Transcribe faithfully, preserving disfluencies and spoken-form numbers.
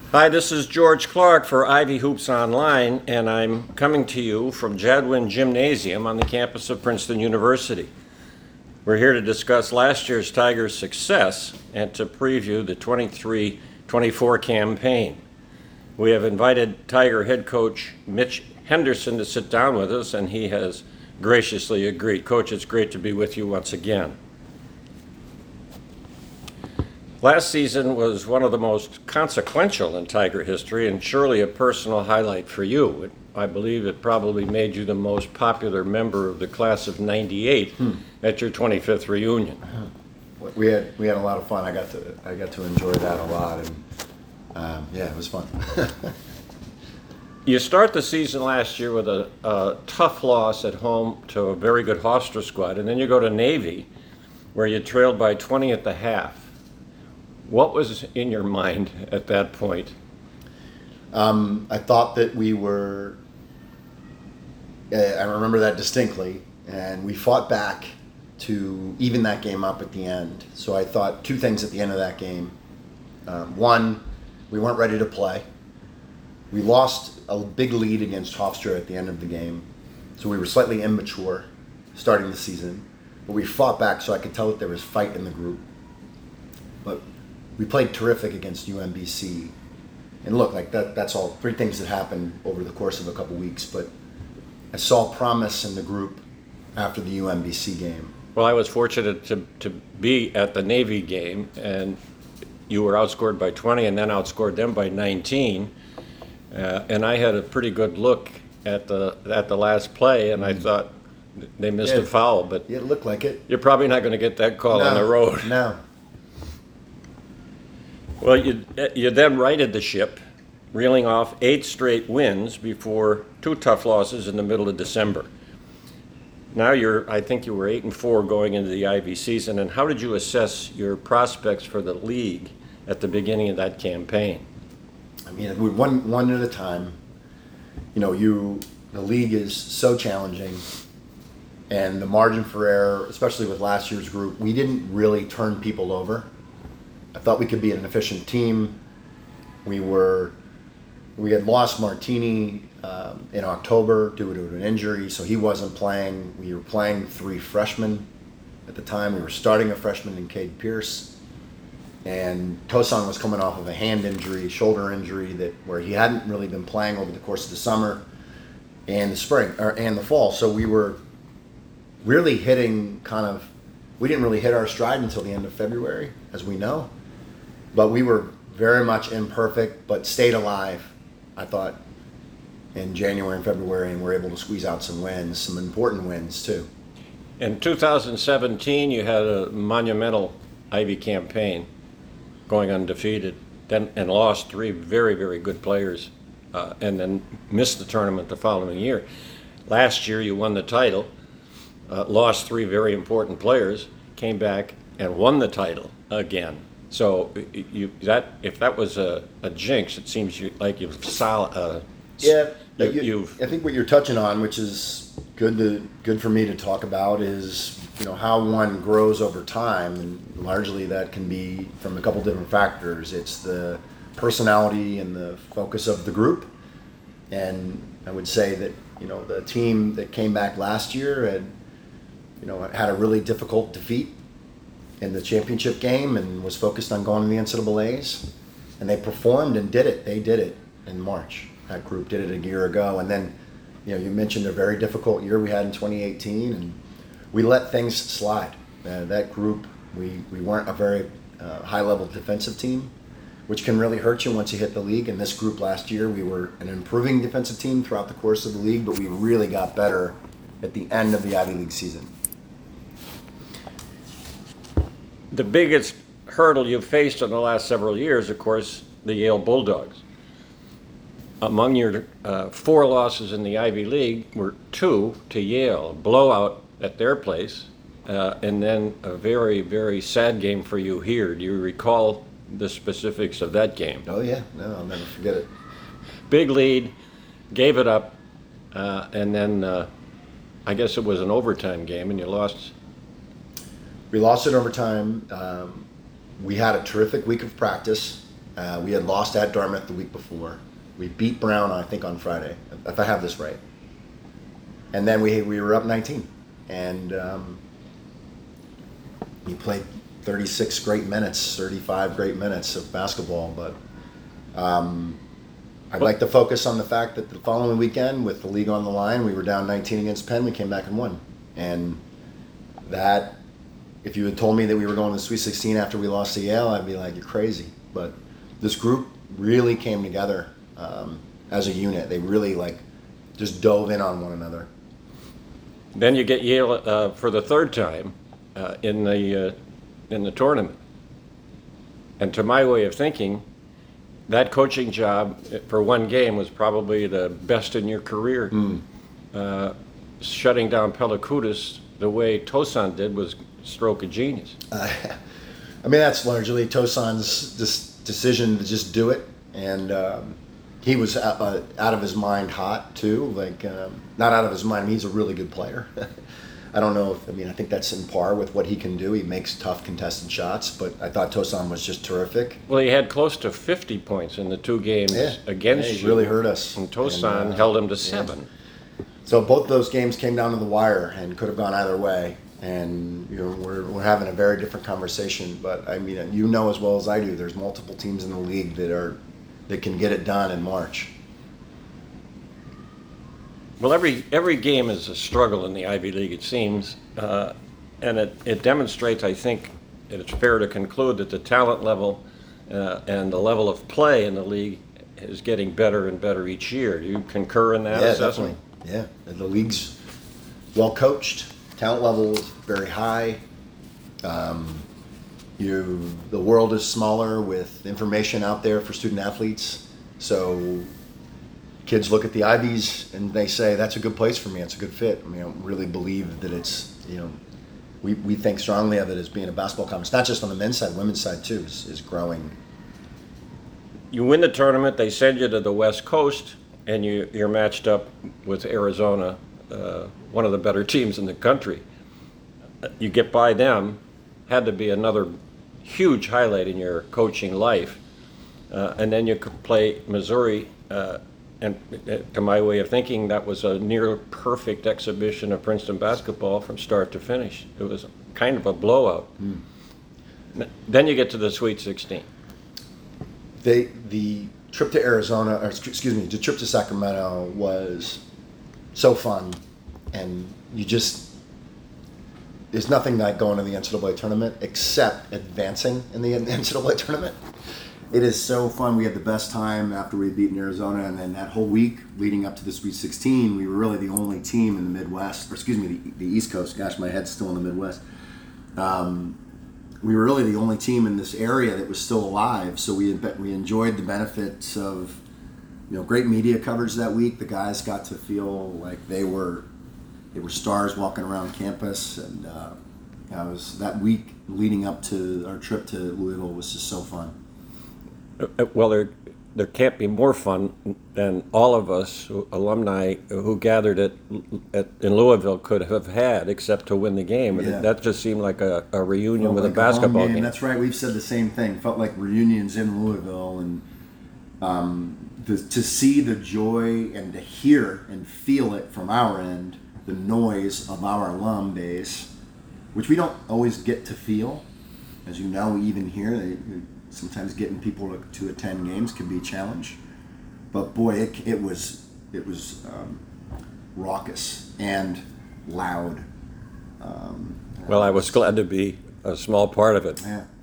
Hi, this is George Clark for Ivy Hoops Online, and I'm coming to you from Jadwin Gymnasium on the campus of Princeton University. We're here to discuss last year's Tigers' success and to preview the twenty-three twenty-four campaign. We have invited Tiger head coach Mitch Henderson to sit down with us, and he has graciously agreed. Coach, it's great to be with you once again. Last season was one of the most consequential in Tiger history and surely a personal highlight for you. It, I believe it probably made you the most popular member of the class of ninety-eight hmm. at your twenty-fifth reunion. Uh-huh. We had we had a lot of fun. I got to I got to enjoy that a lot, and um, yeah, it was fun. You start the season last year with a, a tough loss at home to a very good Hofstra squad, and then you go to Navy, where you trailed by twenty at the half. What was in your mind at that point? Um, I thought that we were, uh, I remember that distinctly, and we fought back to even that game up at the end. So I thought two things at the end of that game. Um, one, we weren't ready to play. We lost a big lead against Hofstra at the end of the game, so we were slightly immature starting the season. But we fought back, so I could tell that there was fight in the group. But we played terrific against U M B C. And look, like that that's all three things that happened over the course of a couple weeks, but I saw promise in the group after the U M B C game. Well, I was fortunate to, to be at the Navy game, and you were outscored by twenty and then outscored them by nineteen. Uh, and I had a pretty good look at the at the last play, and I thought they missed yeah, a foul, but it looked like it. You're probably not going to get that call no, on the road. No. Well, you, you then righted the ship, reeling off eight straight wins before two tough losses in the middle of December. Now you're, I think you were eight and four going into the Ivy season. And how did you assess your prospects for the league at the beginning of that campaign? I mean, we one one at a time. You know, you the league is so challenging, and the margin for error, especially with last year's group, we didn't really turn people over. I thought we could be an efficient team. We were, we had lost Martini um, in October due to an injury, so he wasn't playing. We were playing three freshmen at the time. We were starting a freshman in Cade Pierce, and Tosan was coming off of a hand injury, shoulder injury that where he hadn't really been playing over the course of the summer and the spring or and the fall. So we were really hitting kind of. We didn't really hit our stride until the end of February, as we know. But we were very much imperfect, but stayed alive, I thought, in January and February, and were able to squeeze out some wins, some important wins, too. In two thousand seventeen, you had a monumental Ivy campaign, going undefeated, then and lost three very, very good players, uh, and then missed the tournament the following year. Last year, you won the title, uh, lost three very important players, came back and won the title again. So you that if that was a, a jinx, it seems you, like you've solid. Uh, yeah, you, you, you've. I think what you're touching on, which is good to good for me to talk about, is you know how one grows over time, and largely that can be from a couple different factors. It's the personality and the focus of the group, and I would say that you know the team that came back last year had you know had a really difficult defeat in the championship game and was focused on going to the N C double A's, and they performed and did it. They did it in March. That group did it a year ago, and then, you know, you mentioned a very difficult year we had in twenty eighteen, and we let things slide. Uh, that group, we we weren't a very uh, high-level defensive team, which can really hurt you once you hit the league. And this group last year, we were an improving defensive team throughout the course of the league, but we really got better at the end of the Ivy League season. The biggest hurdle you've faced in the last several years, of course, the Yale Bulldogs. Among your uh, four losses in the Ivy League were two to Yale, a blowout at their place, uh, and then a very, very sad game for you here. Do you recall the specifics of that game? Oh, yeah. No, I'll never forget it. Big lead, gave it up, uh, and then uh, I guess it was an overtime game, and you lost. We lost in overtime. Um, we had a terrific week of practice. Uh, we had lost at Dartmouth the week before. We beat Brown, I think, on Friday, if I have this right. And then we we were up nineteen, and um, we played thirty-six great minutes, thirty-five great minutes of basketball. But um, I'd like to focus on the fact that the following weekend, with the league on the line, we were down nineteen against Penn. We came back and won, and that. If you had told me that we were going to the Sweet sixteen after we lost to Yale, I'd be like, you're crazy. But this group really came together um, as a unit. They really like just dove in on one another. Then you get Yale uh, for the third time uh, in the uh, in the tournament. And to my way of thinking, that coaching job for one game was probably the best in your career. Mm. Uh, shutting down Pelikutis the way Tosan did was stroke of genius. Uh, I mean, that's largely Tosan's dis- decision to just do it, and um, he was out, uh, out of his mind hot too. Like, um, not out of his mind. I mean, he's a really good player. I don't know if I mean I think that's in par with what he can do. He makes tough contested shots, but I thought Tosan was just terrific. Well, he had close to fifty points in the two games Yeah. against Yeah, he you. really hurt us. And Tosan And, uh, held him to yeah. seven. So both those games came down to the wire and could have gone either way. And you know we're we're having a very different conversation. But I mean, you know as well as I do, there's multiple teams in the league that are that can get it done in March. Well, every every game is a struggle in the Ivy League, it seems, uh, and it, it demonstrates, I think, that it's fair to conclude that the talent level uh, and the level of play in the league is getting better and better each year. Do you concur in that Yeah, assessment? definitely. Yeah, and the league's well coached. Talent level is very high. Um, you, the world is smaller with information out there for student athletes. So kids look at the Ivies and they say, that's a good place for me. It's a good fit. I mean, I don't really believe that it's, you know, we, we think strongly of it as being a basketball conference, not just on the men's side, women's side too, is, is growing. You win the tournament, they send you to the West Coast, and you, you're matched up with Arizona, uh, one of the better teams in the country. You get by them, had to be another huge highlight in your coaching life. Uh, and then you could play Missouri, uh, and uh, to my way of thinking, that was a near perfect exhibition of Princeton basketball from start to finish. It was kind of a blowout. Mm. Then you get to the Sweet sixteen. They, the trip to Arizona, or excuse me, the trip to Sacramento was so fun, and you just, there's nothing like going to the N C double A tournament except advancing in the N C double A tournament. It is so fun. We had the best time after we had beaten Arizona, and then that whole week leading up to the Sweet sixteen, we were really the only team in the Midwest, or excuse me, the, the East Coast. Gosh, my head's still in the Midwest. Um, we were really the only team in this area that was still alive, so we had, we enjoyed the benefits of, you know, great media coverage that week. The guys got to feel like they were they were stars walking around campus, and uh, I was that week leading up to our trip to Louisville was just so fun. Well, there, there can't be more fun than all of us alumni who gathered at, at in Louisville could have had, except to win the game. And Yeah. that just seemed like a, a reunion Felt with like a basketball home game. That's right. We've said the same thing. Felt like reunions in Louisville, and um, the, to see the joy and to hear and feel it from our end, the noise of our alum base, which we don't always get to feel, as you know, even here. They, sometimes getting people to, to attend games can be a challenge, but boy, it, it was it was um, raucous and loud. Um, Well, I was glad to be a small part of it. yeah.